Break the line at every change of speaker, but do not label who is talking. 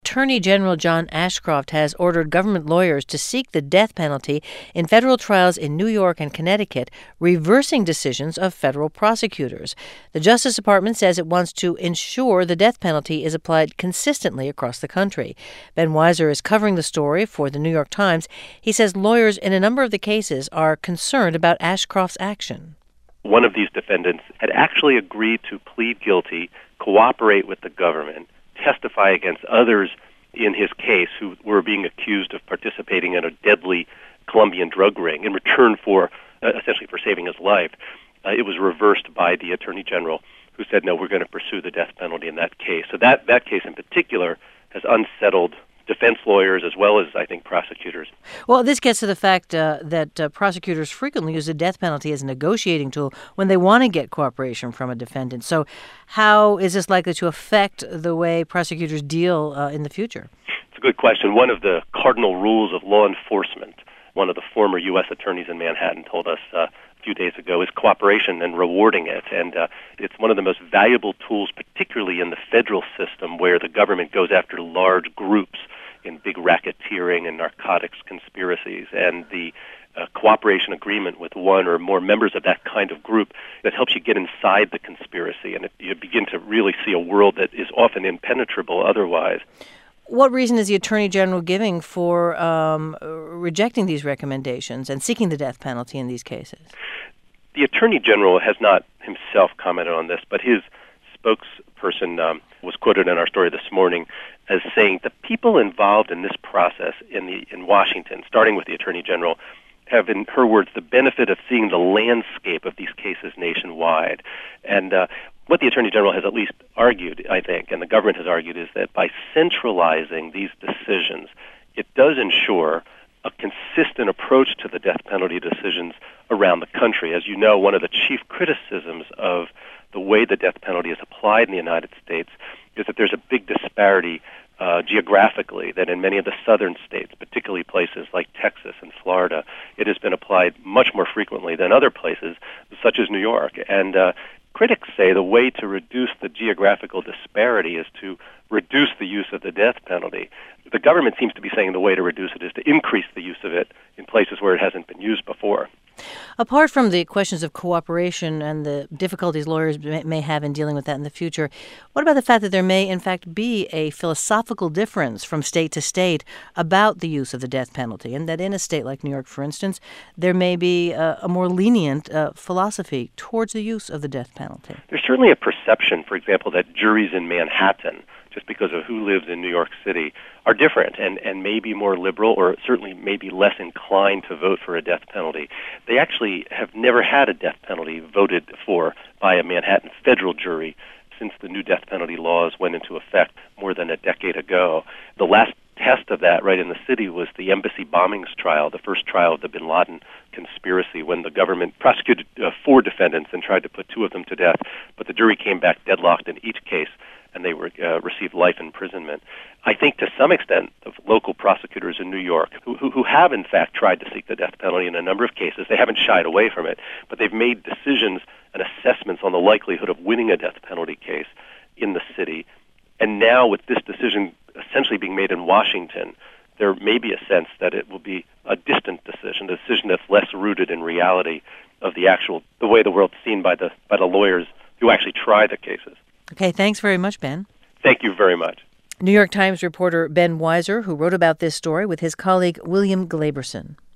Attorney General John Ashcroft has ordered government lawyers to seek the death penalty in federal trials in New York and Connecticut, reversing decisions of federal prosecutors. The Justice Department says it wants to ensure the death penalty is applied consistently across the country. Ben Weiser is covering the story for the New York Times. He says lawyers in a number of the cases are concerned about Ashcroft's action.
One of these defendants had actually agreed to plead guilty, cooperate with the government, testify against others in his case who were being accused of participating in a deadly Colombian drug ring in return for, essentially for saving his life. It was reversed by the Attorney General, who said, no, we're going to pursue the death penalty in that case. So that case in particular has unsettled defense lawyers as well as, I think, prosecutors.
Well, this gets to the fact that prosecutors frequently use the death penalty as a negotiating tool when they want to get cooperation from a defendant. So how is this likely to affect the way prosecutors deal in the future?
It's a good question. One of the cardinal rules of law enforcement, one of the former U.S. attorneys in Manhattan told us a few days ago, is cooperation and rewarding it. And it's one of the most valuable tools, particularly in the federal system where the government goes after large groups in big racketeering and narcotics conspiracies. And the cooperation agreement with one or more members of that kind of group that helps you get inside the conspiracy, and you begin to really see a world that is often impenetrable otherwise.
What reason is the Attorney General giving for rejecting these recommendations and seeking the death penalty in these cases?
The Attorney General has not himself commented on this, but his spokesperson was quoted in our story this morning as saying the people involved in this process in Washington, starting with the Attorney General, have, in her words, the benefit of seeing the landscape of these cases nationwide. And what the Attorney General has at least argued, I think, and the government has argued, is that by centralizing these decisions, it does ensure a consistent approach to the death penalty decisions around the country. As you know, one of the chief criticisms of the way the death penalty is applied in the United States is that there's a big disparity geographically, that in many of the southern states, particularly places like Texas and Florida, it has been applied much more frequently than other places, such as New York. And critics say the way to reduce the geographical disparity is to reduce the use of the death penalty. The government seems to be saying the way to reduce it is to increase the use of it in places where it hasn't been used before.
Apart from the questions of cooperation and the difficulties lawyers may have in dealing with that in the future, what about the fact that there may, in fact, be a philosophical difference from state to state about the use of the death penalty, and that in a state like New York, for instance, there may be a more lenient philosophy towards the use of the death penalty?
There's certainly a perception, for example, that juries in Manhattan, just because of who lives in New York City, are different and may be more liberal or certainly may be less inclined to vote for a death penalty. They actually have never had a death penalty voted for by a Manhattan federal jury since the new death penalty laws went into effect more than a decade ago. The last test of that right in the city was the embassy bombings trial, the first trial of the bin Laden conspiracy, when the government prosecuted 4 defendants and tried to put 2 of them to death, but the jury came back deadlocked in each case, and they received life imprisonment. I think to some extent the local prosecutors in New York, who have in fact tried to seek the death penalty in a number of cases, they haven't shied away from it, but they've made decisions and assessments on the likelihood of winning a death penalty case in the city. And now with this decision essentially being made in Washington, there may be a sense that it will be a distant decision, a decision that's less rooted in reality of the way the world's seen by the lawyers who actually try the cases.
Okay, thanks very much, Ben.
Thank you very much.
New York Times reporter Ben Weiser, who wrote about this story with his colleague William Glaberson.